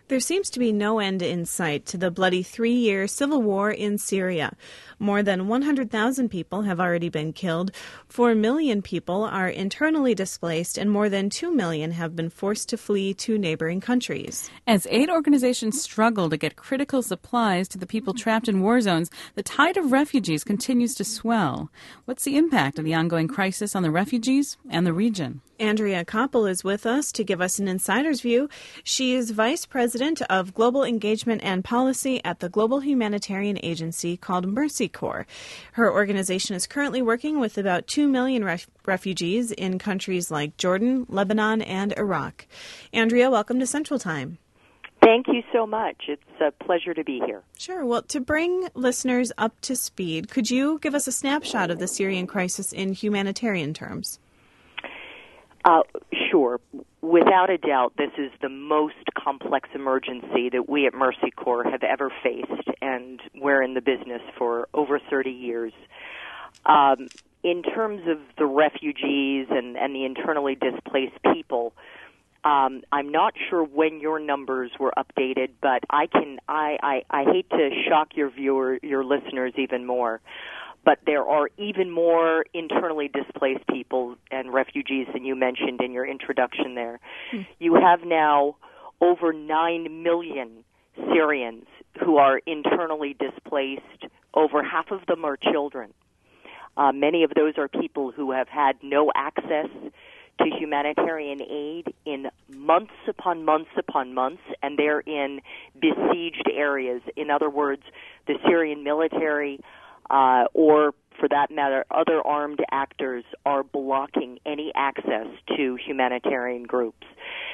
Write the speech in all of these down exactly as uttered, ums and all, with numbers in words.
There seems to be no end in sight to the bloody three-year civil war in Syria. More than one hundred thousand people have already been killed, four million people are internally displaced, and more than two million have been forced to flee to neighboring countries. As aid organizations struggle to get critical supplies to the people trapped in war zones, the tide of refugees continues to swell. What's the impact of the ongoing crisis on the refugees and the region? Andrea Koppel is with us to give us an insider's view. She is Vice President of Global Engagement and Policy at the global humanitarian agency called Mercy Corps. Her organization is currently working with about two million ref- refugees in countries like Jordan, Lebanon, and Iraq. Andrea, welcome to Central Time. Thank you so much. It's a pleasure to be here. Sure. Well, to bring listeners up to speed, could you give us a snapshot of the Syrian crisis in humanitarian terms? Uh, sure. Without a doubt, this is the most complex emergency that we at Mercy Corps have ever faced, and we're in the business for over thirty years. Um, in terms of the refugees and, and the internally displaced people, um, I'm not sure when your numbers were updated, but I can I, I, I hate to shock your viewer, your listeners even more. But there are even more internally displaced people and refugees than you mentioned in your introduction there. Mm. You have now over nine million Syrians who are internally displaced. Over half of them are children. Uh, many of those are people who have had no access to humanitarian aid in months upon months upon months, and they're in besieged areas. In other words, the Syrian military Uh, or, for that matter, other armed actors are blocking any access to humanitarian groups.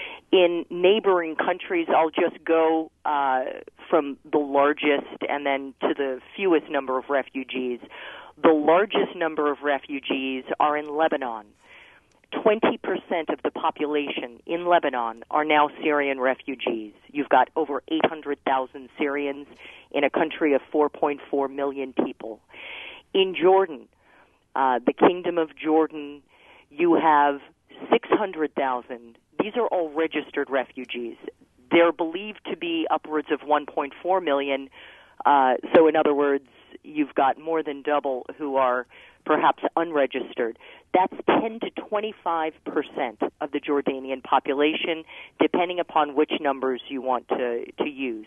In neighboring countries, I'll just go uh, from the largest and then to the fewest number of refugees. The largest number of refugees are in Lebanon. twenty percent of the population in Lebanon are now Syrian refugees. You've got over eight hundred thousand Syrians in a country of four point four million people. In Jordan, uh, the Kingdom of Jordan, you have six hundred thousand. These are all registered refugees. They're believed to be upwards of one point four million. Uh, so in other words, you've got more than double who are perhaps unregistered. That's ten to twenty-five percent of the Jordanian population, depending upon which numbers you want to, to use.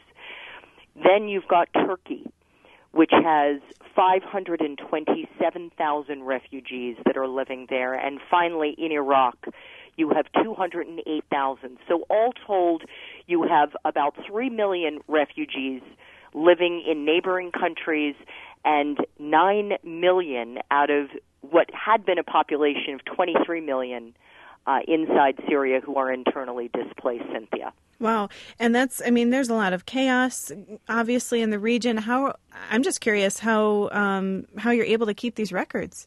Then you've got Turkey, which has five hundred twenty-seven thousand refugees that are living there. And finally, in Iraq, you have two hundred eight thousand. So all told, you have about three million refugees living in neighboring countries, and nine million out of what had been a population of twenty-three million uh, inside Syria who are internally displaced, Cynthia. Wow. And that's, I mean, there's a lot of chaos, obviously, in the region. How, I'm just curious how um, how you're able to keep these records.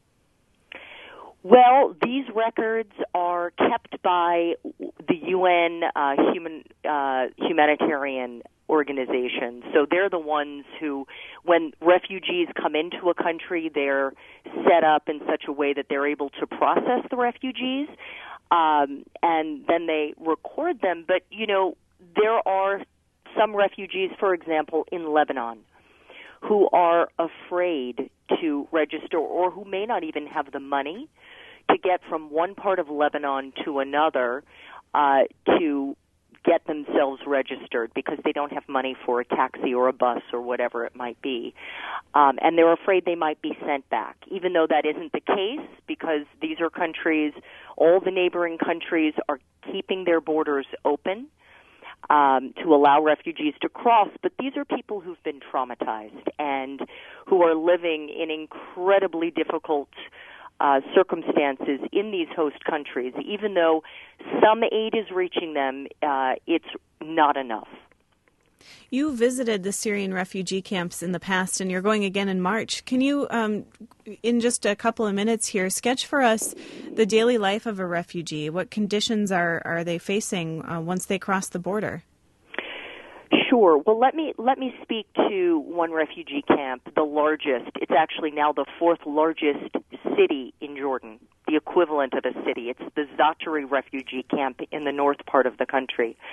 Well, these records are kept by the U N uh, human uh, humanitarian organizations. So they're the ones who, when refugees come into a country, they're set up in such a way that they're able to process the refugees, um, and then they record them. But, you know, there are some refugees, for example, in Lebanon, who are afraid to register or who may not even have the money to get from one part of Lebanon to another uh, to get themselves registered because they don't have money for a taxi or a bus or whatever it might be. Um, and they're afraid they might be sent back, even though that isn't the case, because these are countries, all the neighboring countries are keeping their borders open um, to allow refugees to cross. But these are people who've been traumatized and who are living in incredibly difficult Uh, circumstances in these host countries. Even though some aid is reaching them, uh, it's not enough. You visited the Syrian refugee camps in the past, and you're going again in March. Can you, um, in just a couple of minutes here, sketch for us the daily life of a refugee? What conditions are, are they facing uh, once they cross the border? Sure. Well, let me let me speak to one refugee camp, the largest. It's actually now the fourth largest city in Jordan, the equivalent of a city. It's the Zatari refugee camp in the north part of the country.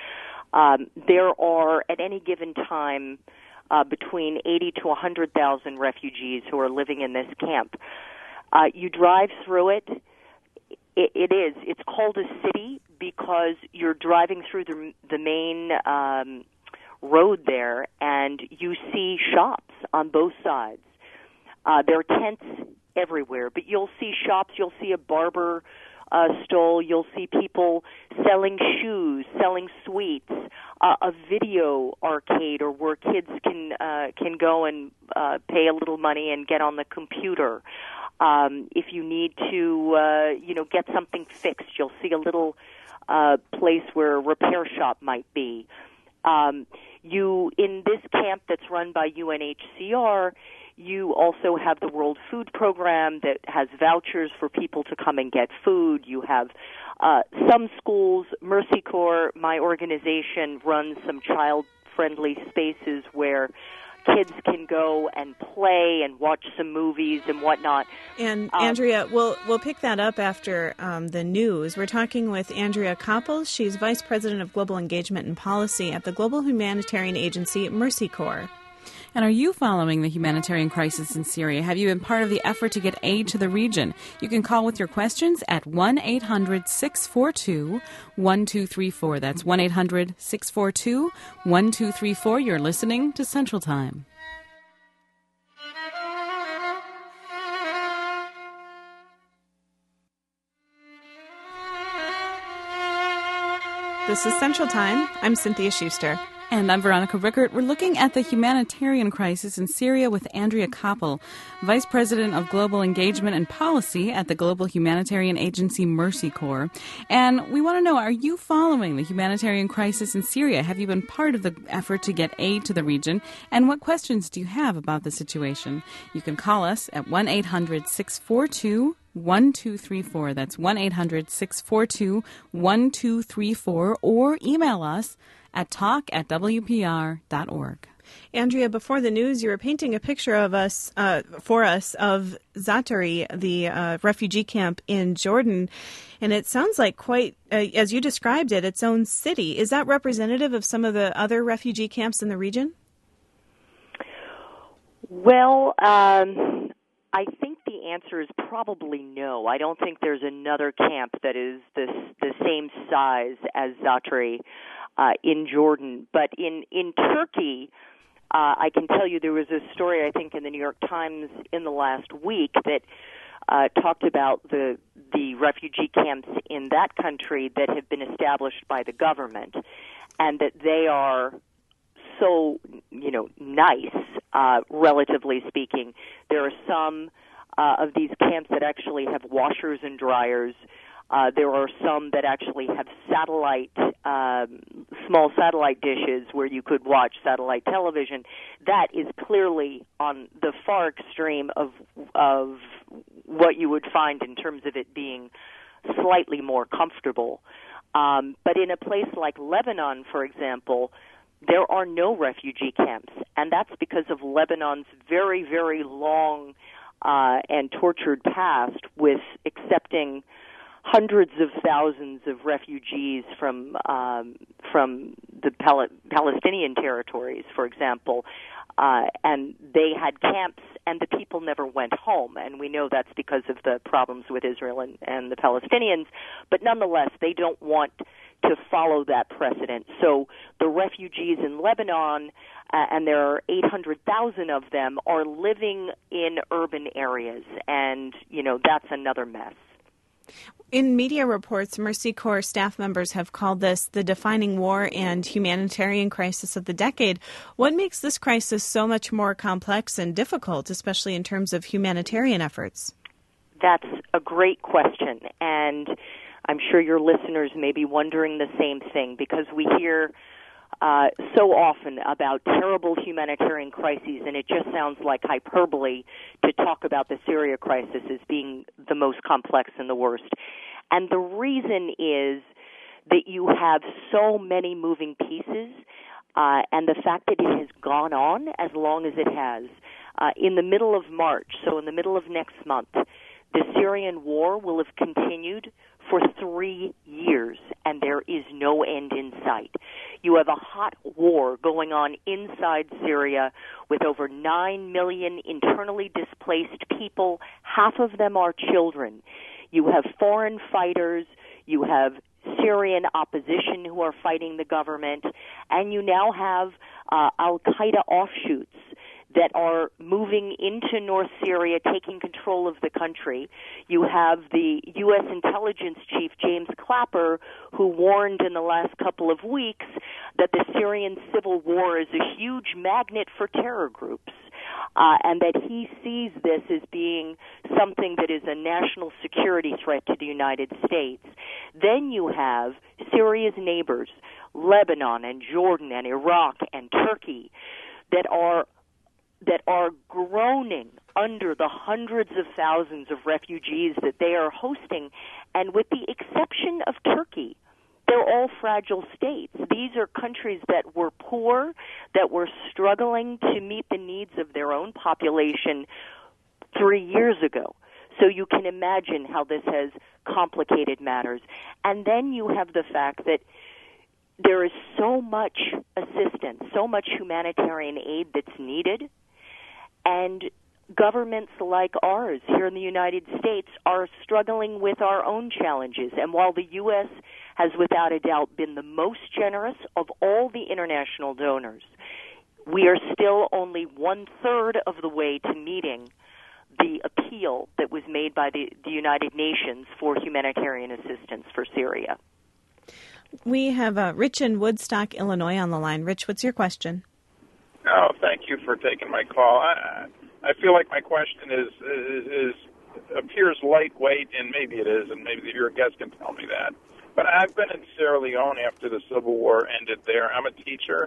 Um, there are, at any given time, uh, between eighty to one hundred thousand refugees who are living in this camp. Uh, you drive through it. it. It is. It's called a city because you're driving through the, the main um, road there, and you see shops on both sides. Uh, there are tents everywhere, but you'll see shops. You'll see a barber uh, stole. You'll see people selling shoes, selling sweets, uh, a video arcade, or where kids can uh, can go and uh, pay a little money and get on the computer. Um, if you need to, uh, you know, get something fixed, you'll see a little uh, place where a repair shop might be. Um, you in this camp that's run by U N H C R. You also have the World Food Program that has vouchers for people to come and get food. You have uh, some schools. Mercy Corps, my organization, runs some child-friendly spaces where kids can go and play and watch some movies and whatnot. And um, Andrea, we'll we'll pick that up after um, the news. We're talking with Andrea Koppel. She's Vice President of Global Engagement and Policy at the global humanitarian agency Mercy Corps. And are you following the humanitarian crisis in Syria? Have you been part of the effort to get aid to the region? You can call with your questions at one eight hundred six four two one two three four. That's one eight hundred six four two one two three four. You're listening to Central Time. This is Central Time. I'm Cynthia Schuster. And I'm Veronica Rickert. We're looking at the humanitarian crisis in Syria with Andrea Koppel, Vice President of Global Engagement and Policy at the global humanitarian agency Mercy Corps. And we want to know, are you following the humanitarian crisis in Syria? Have you been part of the effort to get aid to the region? And what questions do you have about the situation? You can call us at one eight hundred six four two one two three four. That's one eight hundred six four two one two three four, or email us at talk at w p r dot org. Andrea, before the news, you were painting a picture of us, uh, for us, of Zaatari, the uh, refugee camp in Jordan, and it sounds like quite, uh, as you described it, its own city. Is that representative of some of the other refugee camps in the region? Well, um, I think the answer is probably no. I don't think there's another camp that is this, the same size as Zaatari Uh, in Jordan. But in, in Turkey, uh, I can tell you there was a story, I think, in the New York Times in the last week that uh, talked about the the refugee camps in that country that have been established by the government, and that they are so, you know, nice, uh, relatively speaking. There are some uh, of these camps that actually have washers and dryers. Uh, there are some that actually have satellite, um, small satellite dishes where you could watch satellite television. That is clearly on the far extreme of of what you would find in terms of it being slightly more comfortable. Um, but in a place like Lebanon, for example, there are no refugee camps, and that's because of Lebanon's very, very long uh, and tortured past with accepting hundreds of thousands of refugees from um, from the Pal- Palestinian territories, for example, uh, and they had camps, and the people never went home. And we know that's because of the problems with Israel and, and the Palestinians. But nonetheless, they don't want to follow that precedent. So the refugees in Lebanon, uh, and there are eight hundred thousand of them, are living in urban areas, and you know that's another mess. In media reports, Mercy Corps staff members have called this the defining war and humanitarian crisis of the decade. What makes this crisis so much more complex and difficult, especially in terms of humanitarian efforts? That's a great question, and I'm sure your listeners may be wondering the same thing, because we hear uh, so often about terrible humanitarian crises, and it just sounds like hyperbole to talk about the Syria crisis as being the most complex and the worst. And the reason is that you have so many moving pieces, uh, and the fact that it has gone on as long as it has. Uh, in the middle of March, so in the middle of next month, the Syrian war will have continued for three years, and there is no end in sight. You have a hot war going on inside Syria with over nine million internally displaced people. Half of them are children. You have foreign fighters. You have Syrian opposition who are fighting the government. And you now have uh, al-Qaeda offshoots that are moving into North Syria, taking control of the country. You have the U S intelligence chief, James Clapper, who warned in the last couple of weeks that the Syrian civil war is a huge magnet for terror groups, uh, and that he sees this as being something that is a national security threat to the United States. Then you have Syria's neighbors, Lebanon and Jordan and Iraq and Turkey, that are that are groaning under the hundreds of thousands of refugees that they are hosting. And with the exception of Turkey, they're all fragile states. These are countries that were poor, that were struggling to meet the needs of their own population three years ago. So you can imagine how this has complicated matters. And then you have the fact that there is so much assistance, so much humanitarian aid that's needed, and governments like ours here in the United States are struggling with our own challenges. And while the U S has without a doubt been the most generous of all the international donors, we are still only one-third of the way to meeting the appeal that was made by the, the United Nations for humanitarian assistance for Syria. We have uh, Rich in Woodstock, Illinois on the line. Rich, what's your question? Oh, thank you for taking my call. I, I feel like my question is, is, is appears lightweight, and maybe it is, and maybe your guest can tell me that. But I've been in Sierra Leone after the Civil War ended there. I'm a teacher,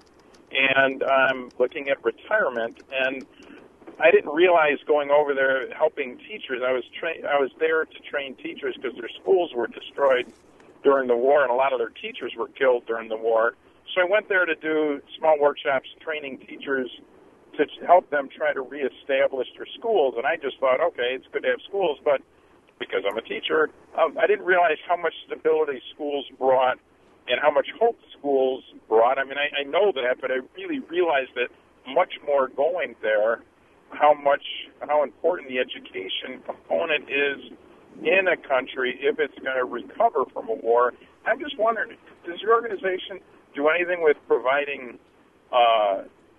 and I'm looking at retirement, and I didn't realize going over there helping teachers. I was tra- I was there to train teachers because their schools were destroyed during the war, and a lot of their teachers were killed during the war. So I went there to do small workshops training teachers to help them try to reestablish their schools. And I just thought, okay, it's good to have schools, but because I'm a teacher, um, I didn't realize how much stability schools brought and how much hope schools brought. I mean, I, I know that, but I really realized that much more going there, how much, how important the education component is in a country if it's going to recover from a war. I'm just wondering, does your organization do anything with providing uh,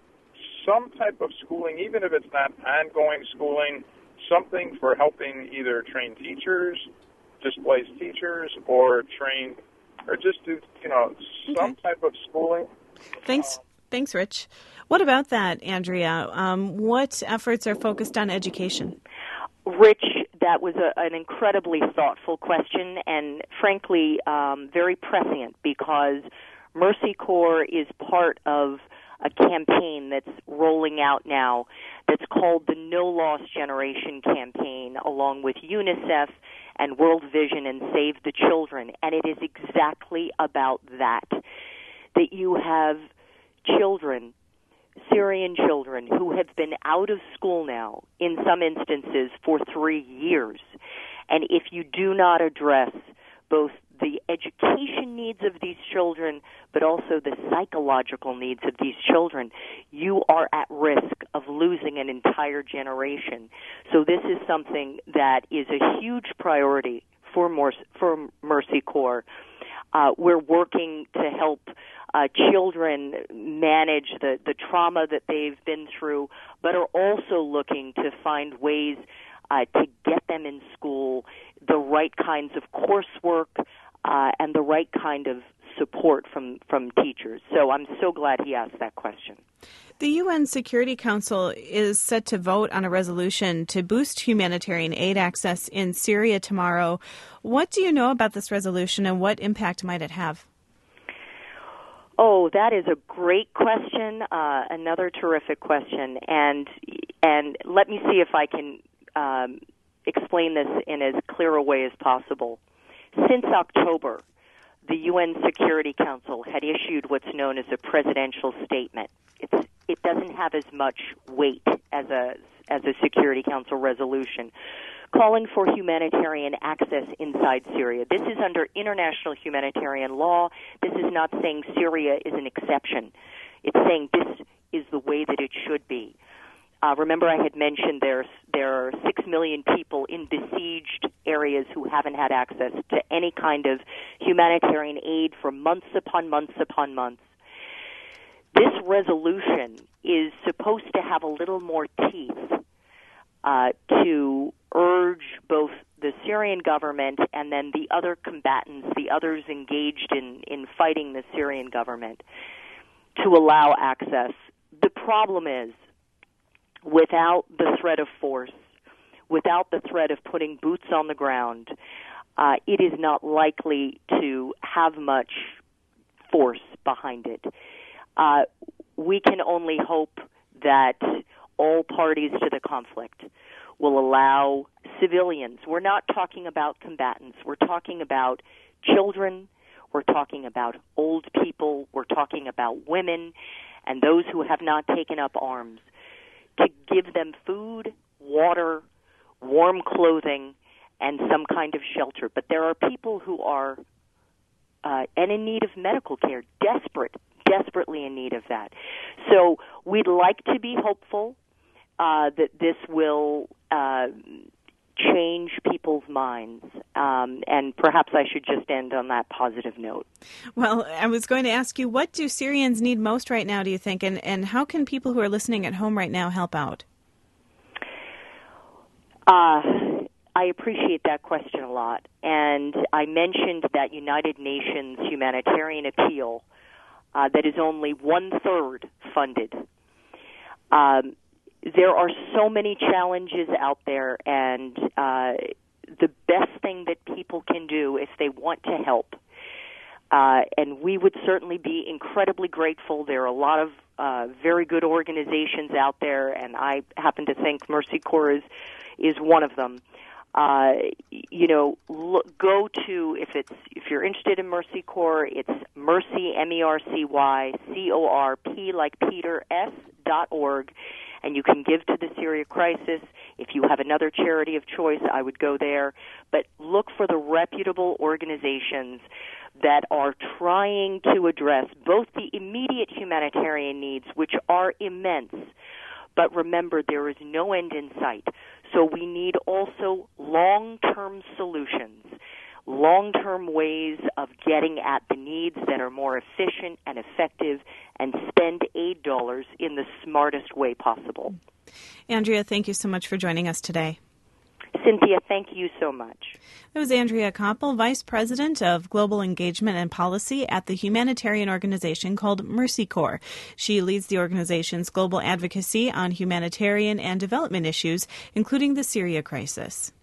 some type of schooling, even if it's not ongoing schooling, something for helping either train teachers, displaced teachers, or train, or just do, you know, some okay. type of schooling? Thanks. Thanks, Rich. What about that, Andrea? Um, what efforts are focused on education? Rich, that was a, an incredibly thoughtful question and, frankly, um, very prescient, because Mercy Corps is part of a campaign that's rolling out now that's called the No Lost Generation campaign, along with UNICEF and World Vision and Save the Children. And it is exactly about that, that you have children, Syrian children, who have been out of school now, in some instances, for three years. And if you do not address both the education needs of these children, but also the psychological needs of these children, you are at risk of losing an entire generation. So this is something that is a huge priority for, Mer- for Mercy Corps. Uh, we're working to help uh, children manage the, the trauma that they've been through, but are also looking to find ways uh, to get them in school, the right kinds of coursework, uh, and the right kind of support from, from teachers. So I'm so glad he asked that question. The U N Security Council is set to vote on a resolution to boost humanitarian aid access in Syria tomorrow. What do you know about this resolution, and what impact might it have? Oh, that is a great question, uh, another terrific question. And and let me see if I can um, explain this in as clear a way as possible. Since October, the U N Security Council had issued what's known as a presidential statement. It's it doesn't have as much weight as a as a Security Council resolution calling for humanitarian access inside Syria. This is under international humanitarian law. This is not saying Syria is an exception. It's saying this is the way that it should be. Uh, remember, I had mentioned there's, there are six million people in besieged areas who haven't had access to any kind of humanitarian aid for months upon months upon months. This resolution is supposed to have a little more teeth uh, to urge both the Syrian government and then the other combatants, the others engaged in, in fighting the Syrian government, to allow access. The problem is, without the threat of force, without the threat of putting boots on the ground, uh, it is not likely to have much force behind it. Uh, we can only hope that all parties to the conflict will allow civilians. We're not talking about combatants. We're talking about children. We're talking about old people. We're talking about women and those who have not taken up arms, to give them food, water, warm clothing, and some kind of shelter. But there are people who are uh, and in need of medical care, desperate, desperately in need of that. So we'd like to be hopeful uh, that this will uh, change people's minds. Um, and perhaps I should just end on that positive note. Well, I was going to ask you, what do Syrians need most right now, do you think? And, and how can people who are listening at home right now help out? Uh, I appreciate that question a lot. And I mentioned that United Nations humanitarian appeal uh, that is only one-third funded. Um, there are so many challenges out there, and uh, the best thing that people can do if they want to help, uh, and we would certainly be incredibly grateful. There are a lot of uh, very good organizations out there, and I happen to think Mercy Corps is, is one of them. Uh, you know, look, go to, if it's if you're interested in Mercy Corps, it's Mercy, M E R C Y, C O R P like Peter, S dot org, and you can give to the Syria crisis. If you have another charity of choice, I would go there. But look for the reputable organizations that are trying to address both the immediate humanitarian needs, which are immense, but remember, there is no end in sight. So we need also long-term solutions, long-term ways of getting at the needs that are more efficient and effective, and spend aid dollars in the smartest way possible. Andrea, thank you so much for joining us today. Cynthia, thank you so much. That was Andrea Koppel, Vice President of Global Engagement and Policy at the humanitarian organization called Mercy Corps. She leads the organization's global advocacy on humanitarian and development issues, including the Syria crisis.